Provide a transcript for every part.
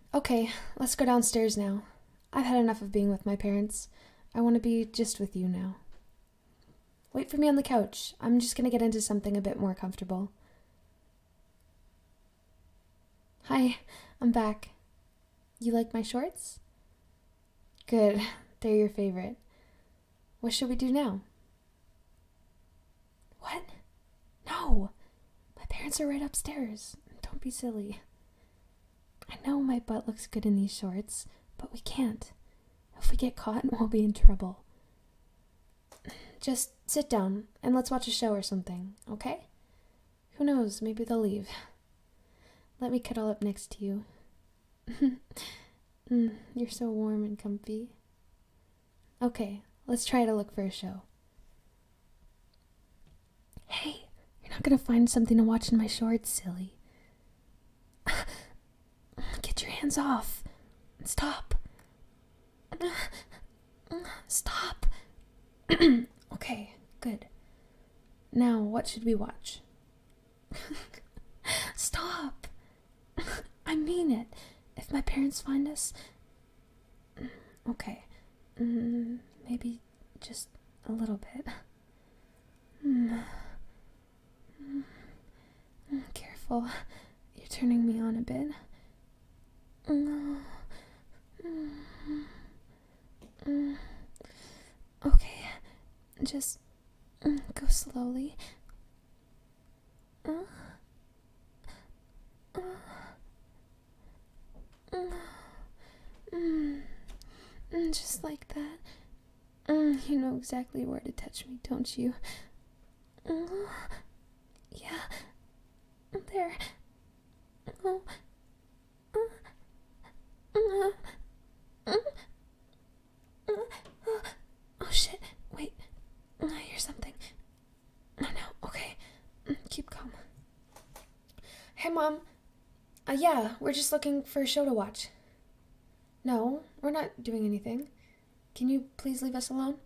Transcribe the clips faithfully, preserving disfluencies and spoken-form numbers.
Okay, let's go downstairs now. I've had enough of being with my parents. I want to be just with you now. Wait for me on the couch. I'm just gonna get into something a bit more comfortable. Hi, I'm back. You like my shorts? Good, they're your favorite. What should we do now? What? No! My parents are right upstairs. Don't be silly. I know my butt looks good in these shorts, but we can't. If we get caught, we'll be in trouble. Just sit down and let's watch a show or something, okay? Who knows, maybe they'll leave. Let me cuddle up next to you. mm, you're so warm and comfy. Okay, let's try to look for a show. Hey, you're not gonna find something to watch in my shorts, silly. Get your hands off. Stop. Stop. Okay, good. Now, what should we watch? Stop. I mean it. If my parents find us... Okay. Mm, maybe just a little bit. Mm. Mm, careful. You're turning me on a bit. Mm. Mm. Okay. Just mm, go slowly. Uh. Uh. Mm. Mm. Mm, just like that. Mm, you know exactly where to touch me, don't you? Mm. Yeah. There. Oh. Uh. Uh. Uh. Uh. Oh shit. Wait. I hear something. Oh no. Okay. Mm, keep calm. Hey, Mom. Uh, yeah, we're just looking for a show to watch. No, we're not doing anything. Can you please leave us alone?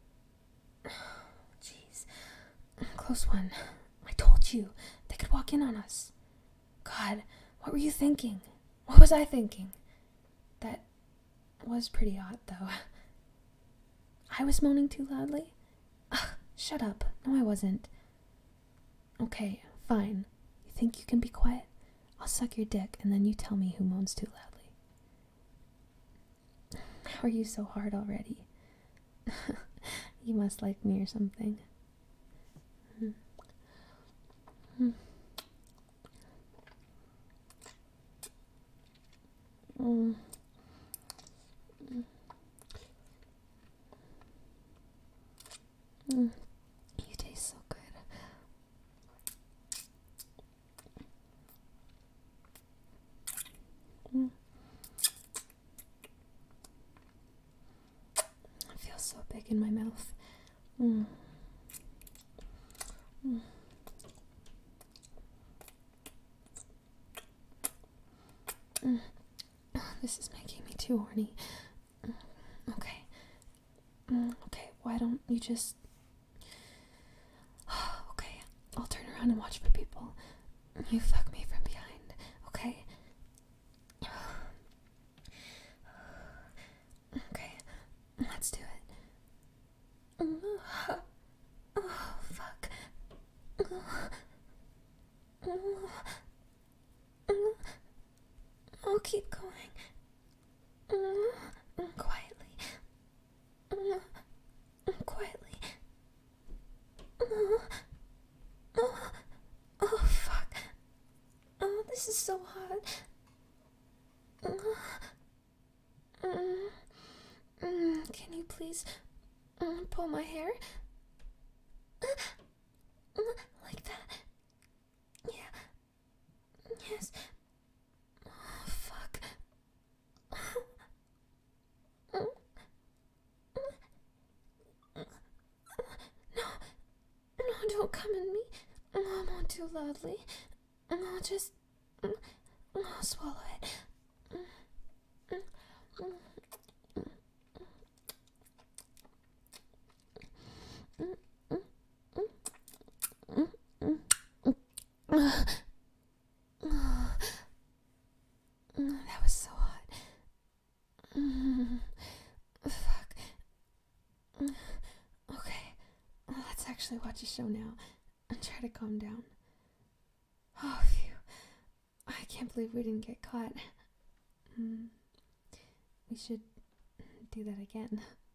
Jeez. Close one. I told you. They could walk in on us. God, what were you thinking? What was I thinking? That was pretty odd, though. I was moaning too loudly? Ugh, shut up. No, I wasn't. Okay, fine. You think you can be quiet? I'll suck your dick, and then you tell me who moans too loudly. How are you so hard already? You must like me or something. Mm. Mm. Mm. Mm. You taste so good. Mm. It feels so big in my mouth. Mm. Mm. Mm. This is making me too horny. Mm. Okay. Mm. Okay, why don't you just... Okay, I'll turn around and watch for people. You fuck me from behind, okay? Okay, let's do it. Oh, fuck. I'll keep going. Quietly. Quietly. Oh, fuck. Oh, this is so hot. Can you please pull my hair? Like that. Yeah. Yes. Oh, fuck. No. No, don't come in me. I won't too loudly. I'll just... I'll swallow it. That was so hot. actually watch a show now and try to calm down. Oh, phew. I can't believe we didn't get caught. Mm, we should do that again.